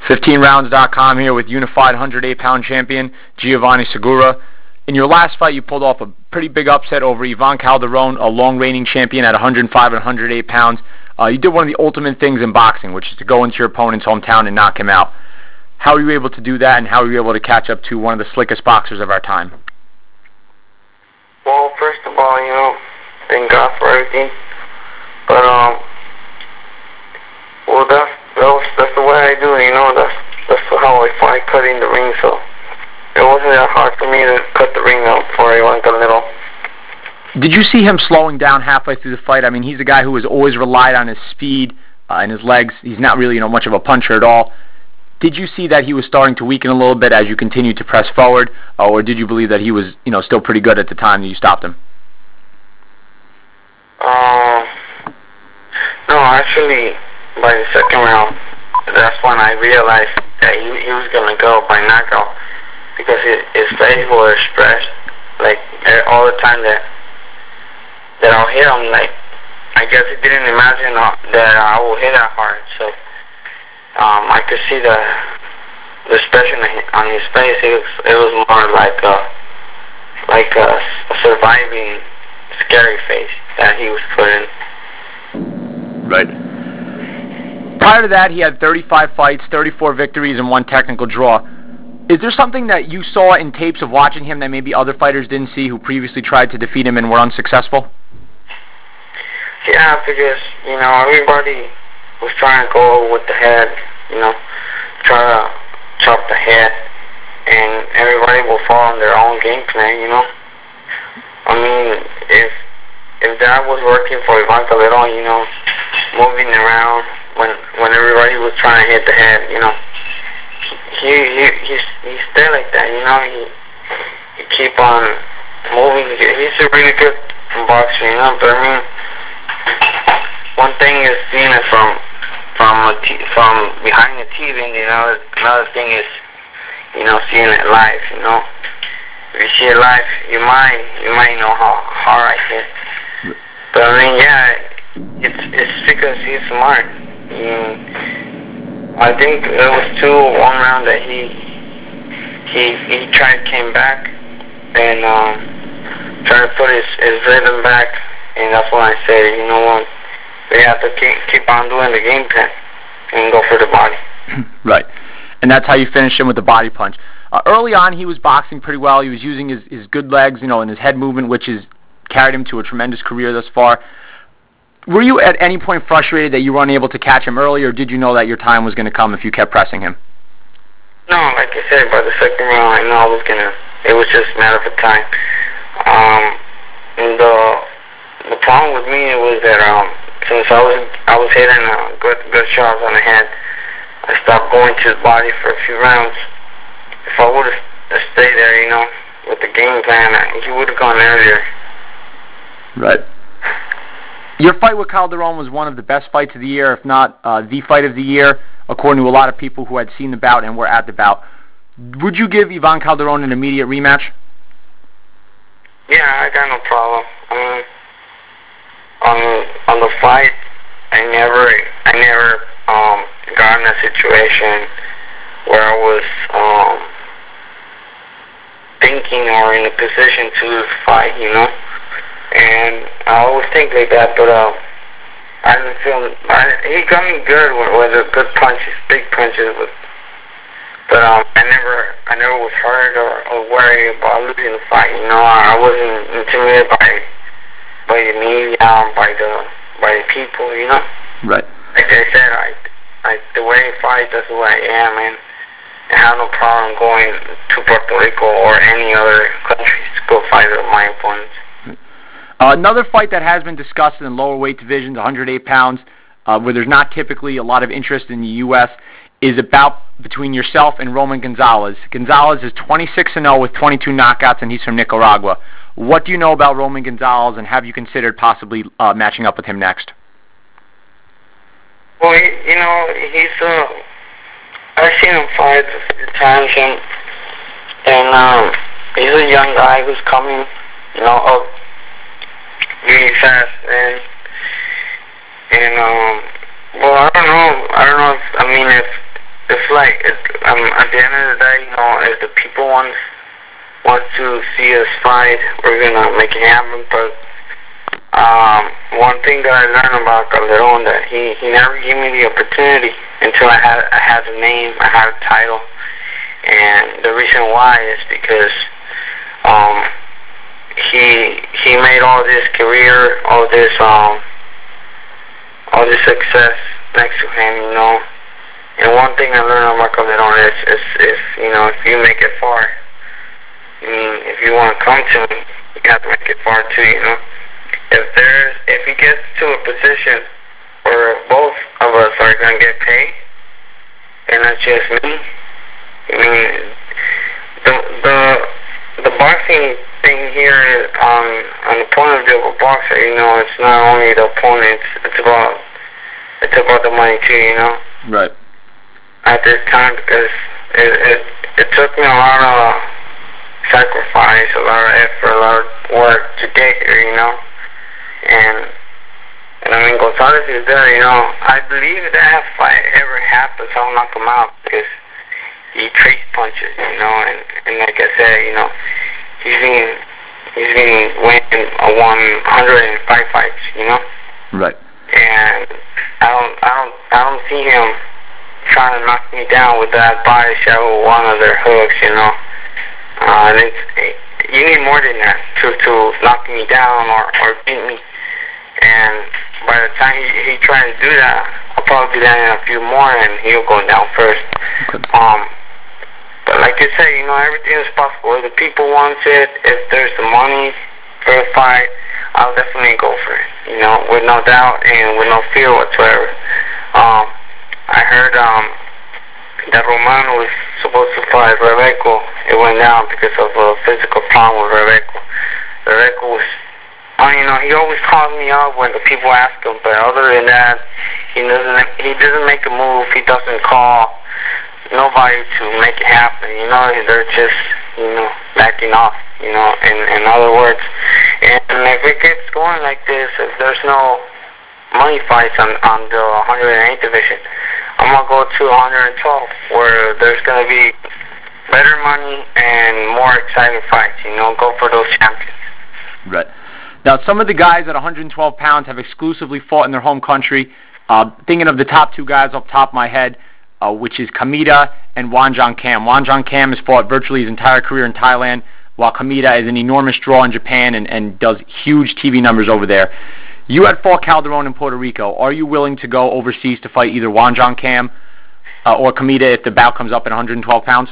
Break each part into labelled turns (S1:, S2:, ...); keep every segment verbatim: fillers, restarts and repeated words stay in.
S1: fifteen rounds dot com here with unified one hundred eight pound champion Giovanni Segura. In your last fight, you pulled off a pretty big upset over Ivan Calderon, a long reigning champion at one hundred five and one hundred eight pounds. Uh, you did one of the ultimate things in boxing, which is to go into your opponent's hometown and knock him out. How were you able to do that, and how were you able to catch up to one of the slickest boxers of our time?
S2: Well, first of all, you know, thank God for everything. But, um, well, that's, that's, that's the way I do it, you know. That's, that's how I fight, cut in the ring, so it wasn't that hard for me to cut the ring out before I went a little.
S1: Did you see him slowing down halfway through the fight? I mean, he's a guy who has always relied on his speed uh, and his legs. He's not really, you know, much of a puncher at all. Did you see that he was starting to weaken a little bit as you continued to press forward, uh, or did you believe that he was, you know, still pretty good at the time that you stopped him?
S2: Um, no, actually, by the second round, that's when I realized that he, he was going to go by knockout, because his, his face was expressed, like, all the time that that I'll hit him. Like, I guess he didn't imagine that I will hit that hard, so um, I could see the the expression on his face. It was, it was more like a, like a, a surviving, scary face that he was putting.
S1: Right. Prior to that, he had thirty-five fights, thirty-four victories, and one technical draw. Is there something that you saw in tapes of watching him that maybe other fighters didn't see who previously tried to defeat him and were unsuccessful?
S2: Yeah, because, you know, everybody was trying to go with the head, you know, try to chop the head, and everybody will fall on their own game plan, you know. I mean, if if that was working for Ivan Calderon, you know, moving around when when everybody was trying to hit the head, you know, he he he he stayed like that, you know. He he keep on moving. He's a really good boxer, you know. But I mean, one thing is seeing it from from a t from behind the T V, and you know, another thing is, you know, seeing it live. You know, if you see it live, you might you might know how hard I hit. But I mean, yeah, it's it's because he's smart. And I think it was two one round that he he he tried came back and um, tried to put his his rhythm back, and that's when I said, you know what, we have to keep keep on doing the game plan and go for the body.
S1: Right, and that's how you finished him with the body punch. Uh, early on, he was boxing pretty well. He was using his his good legs, you know, and his head movement, which has carried him to a tremendous career thus far. Were you at any point frustrated that you were unable to catch him early, or did you know that your time was going to come if you kept pressing him?
S2: No, like I said, by the second round, I know I was gonna. It was just a matter of time. Um, and the the problem with me was that um, since I was I was hitting uh, good good shots on the head, I stopped going to the body for a few rounds. If I would have stayed there, you know, with the game plan, he would have gone earlier.
S1: Right. Your fight with Calderon was one of the best fights of the year, if not uh, the fight of the year, according to a lot of people who had seen the bout and were at the bout. Would you give Ivan Calderon an immediate rematch?
S2: Yeah, I got no problem. I mean, on on the fight, I never I never um, got in a situation where I was um, thinking or in a position to fight, you know. And I always think like that, but uh, I didn't feel. I, he got me good with, with the good punches, big punches, but but um, I never, I never was hurt or, or worried about losing the fight. You know, I, I wasn't intimidated by by the media, by the by the people. You know,
S1: right?
S2: Like I said, I, I the way I fight, that's who I am, and I have no problem going to Puerto Rico or any other countries to go fight with my opponents.
S1: Uh, another fight that has been discussed in the lower weight divisions, one hundred eight pounds, uh, where there's not typically a lot of interest in the U S, is about between yourself and Roman Gonzalez. Gonzalez is twenty-six and oh with twenty-two knockouts, and he's from Nicaragua. What do you know about Roman Gonzalez, and have you considered possibly uh, matching up with him next?
S2: Well, he, you know, he's uh, I've seen him fight a few times, and and um, he's a young guy who's coming, you know, up really fast, and and um, well, I don't know, I don't know if, I mean, if it's like it's, um, at the end of the day, you know, if the people want want to see us fight, we're gonna make it happen. But um, one thing that I learned about Calderon, that he he never gave me the opportunity until I had I had a name, I had a title, and the reason why is because um, he he made all this career, all this um, all this success next to him, you know. And one thing I learned about Calderon is, is, is, you know, if you make it far, I mean, if you want to come to me, you have to make it far too, you know. If there's, if he gets to a position where both of us are going to get paid, and not just me, I mean, the, the, the boxing thing here is on, on the point of view of a boxer, you know, it's not only the opponent, it's, it's about, it's about the money too, you know.
S1: Right.
S2: At this time, because it, it it took me a lot of sacrifice, a lot of effort, a lot of work to get here, you know. And and I mean, Gonzalez is there, you know. I believe that if fight ever happens, I'll knock him out because he trades punches, you know. And, and like I said, you know, he's been he's been winning a one hundred five fights, you know.
S1: Right.
S2: And I don't I don't I don't see him trying to knock me down with that body shot with one of their hooks, you know. Uh, and it's, you need more than that to to knock me down or, or beat me. And by the time he, he tries to do that, I'll probably be landing a few more and he'll go down first.
S1: Okay.
S2: Um, but like I say, you know, everything is possible. If the people want it, if there's the money for a fight, I'll definitely go for it, you know, with no doubt and with no fear whatsoever. Um, I heard um, that Roman was supposed to fight Rebeco. It went down because of a physical problem with Rebeco. Rebeco was, oh, you know, he always calls me up when the people ask him, but other than that, he doesn't he doesn't make a move. He doesn't call nobody to make it happen. You know, they're just, you know, backing off, you know, in, in other words. And if it gets going like this, if there's no money fights on, on the one hundred eight division, I'm going to go to one hundred twelve, where there's going to be better money and more exciting fights, you know, go for those champions.
S1: Right. Now, some of the guys at one hundred twelve pounds have exclusively fought in their home country. Uh, thinking of the top two guys off the top of my head, uh, which is Kameda and Wanjong Kam. Wanjong Kam has fought virtually his entire career in Thailand, while Kameda is an enormous draw in Japan and, and does huge T V numbers over there. You had fought Calderon in Puerto Rico. Are you willing to go overseas to fight either Wanjong Kam uh, or Kameda if the bout comes up at one hundred twelve pounds?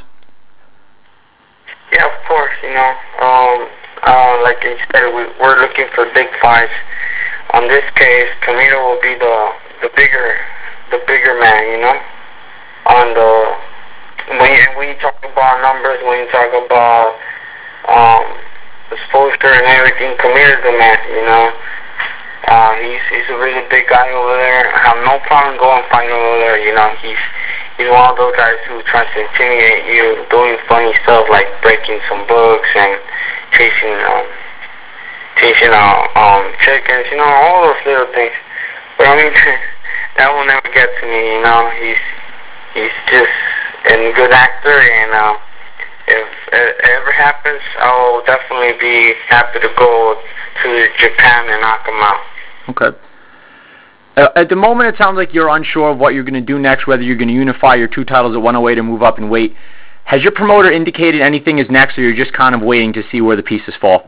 S2: Yeah, of course, you know. Um, uh, like you said, we, we're looking for big fights. On this case, Kameda will be the the bigger the bigger man, you know. On the when you, when you talk about numbers, when you talk about um, exposure and everything, Kameda's the man, you know. Uh, he's he's a really big guy over there. I have no problem going fighting over there. You know, he's he's one of those guys who tries to intimidate you, doing funny stuff like breaking some books and chasing um, chasing uh, um chickens. You know, all those little things. But I mean, that will never get to me. You know, he's he's just a good actor, and uh, if it ever happens, I'll definitely be happy to go to Japan and knock him out.
S1: Okay. Uh, at the moment, it sounds like you're unsure of what you're going to do next, whether you're going to unify your two titles at one oh eight or move up in weight. Has your promoter indicated anything is next, or you're just kind of waiting to see where the pieces fall?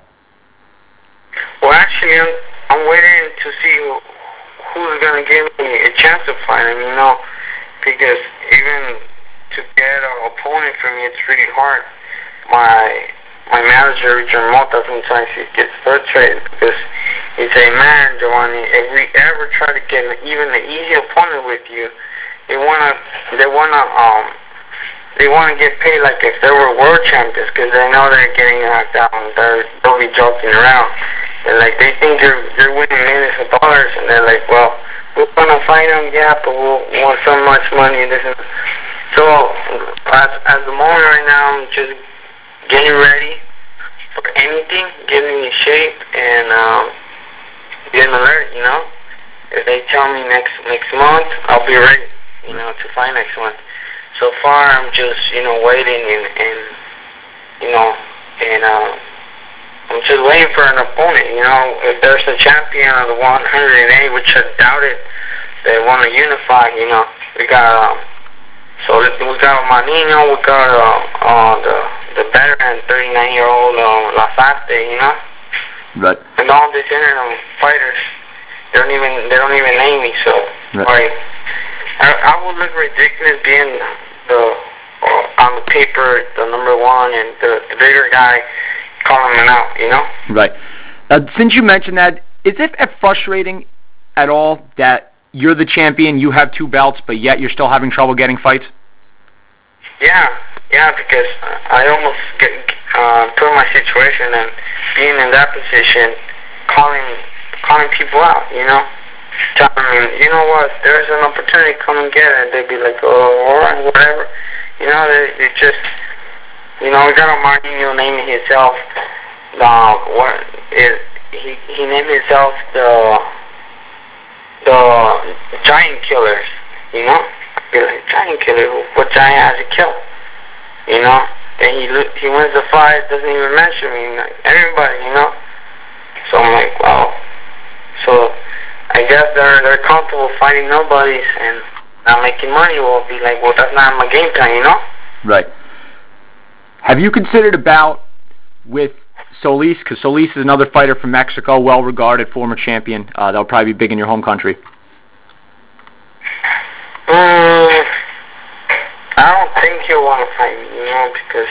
S2: Well, actually, I'm, I'm waiting to see who, who's going to give me a chance to fight him, you know, because even to get an opponent for me, it's really hard. My my manager, Richard Mota, sometimes he gets frustrated because he say, man, Giovanni, if we ever try to get even an easy opponent with you, they wanna, they wanna, um, they wanna get paid like if they were world champions, because they know they're getting knocked down. They're, they'll be joking around, and like they think you're you're winning millions of dollars, and they're like, well, we're gonna fight them, yeah, but we'll want so much money. This is so. At, at the moment right now, I'm just getting ready for anything, getting in shape, and um, getting alert, you know. If they tell me next next month, I'll be ready, you know, to fight next month. so far I'm just, you know, waiting and, and you know, and uh, I'm just waiting for an opponent, you know. If there's a champion of the one hundred eight, which I doubt it, they want to unify, you know. We got, um, so we got Manino, we got uh, uh, the the veteran thirty-nine-year-old uh, Lasaste, you know.
S1: Right.
S2: And all these interim fighters, they don't even they don't even name me, so right. Like, I, I would look ridiculous being the uh, on the paper the number one and the, the bigger guy calling him out, you know.
S1: Right. Uh, since you mentioned that, is it frustrating at all that you're the champion, you have two belts, but yet you're still having trouble getting fights?
S2: Yeah, yeah, because I almost get uh, put in my situation and being in that position, calling calling people out, you know. Telling them, you know what, there's an opportunity, come and get it. They'd be like, oh, all right, whatever. You know, they, they just, you know, we got a Martino naming himself, uh, what is, he, he named himself the, the Giant Killers, you know. Be like, Giant Killer, what giant has he killed? You know, and he he wins the fight, doesn't even mention me, like, everybody, you know. So I'm like, wow. So I guess they're they're comfortable fighting nobodies and not making money. Will be like, well, that's not my game plan, you know.
S1: Right. Have you considered a bout with Solis? Because Solis is another fighter from Mexico, well-regarded, former champion. Uh, that'll probably be big in your home country.
S2: Um, I don't think he'll want to fight me, you know, because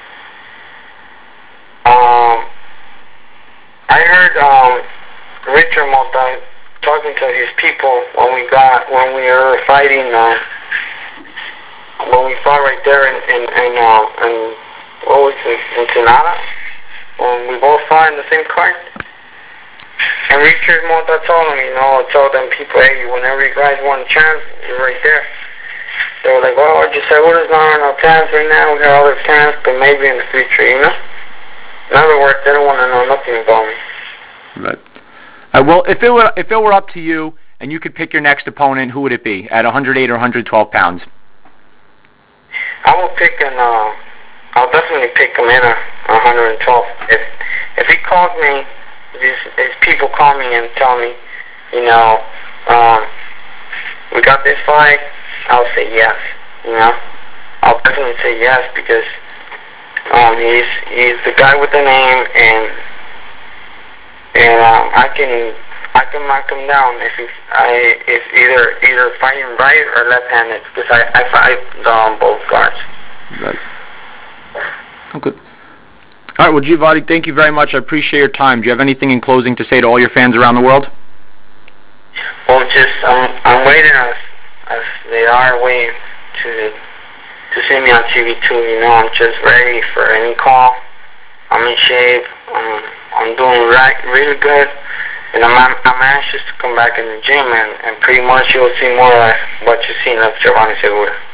S2: um, I heard um, Richard Mota talking to his people when we got when we were fighting uh, when we fought right there in in, in, uh, in what was it, Ensenada, when we both fought in the same card. And Richard Mota told him, you know, told them people, hey, whenever you guys want a chance, you're right there. They were like, well, I just said, well, there's not enough plans right now. We got other plans, but maybe in the future, you know? In other words, they don't want to know nothing about me.
S1: Right. Uh, well, if it were if it were up to you and you could pick your next opponent, who would it be at one hundred eight or one hundred twelve pounds?
S2: I will pick an. Uh, I'll definitely pick him in a one hundred twelve. If if he calls me, if, if people call me and tell me, you know, um, we got this fight, I'll say yes. You know, I'll definitely say yes because um, he's he's the guy with the name and. And um, I can I can knock him down if he, I if either either fighting right or left-handed because I I fight on both guards.
S1: Right. Okay. All right. Well, Giovanni, thank you very much. I appreciate your time. Do you have anything in closing to say to all your fans around the world?
S2: Well, just um, I'm waiting as as they are waiting to to see me on T V too. You know, I'm just ready for any call. I'm in shape. Um, I'm doing right, really good, and I'm I'm anxious to come back in the gym, and, and pretty much you'll see more of what you've seen of Giovanni Segura.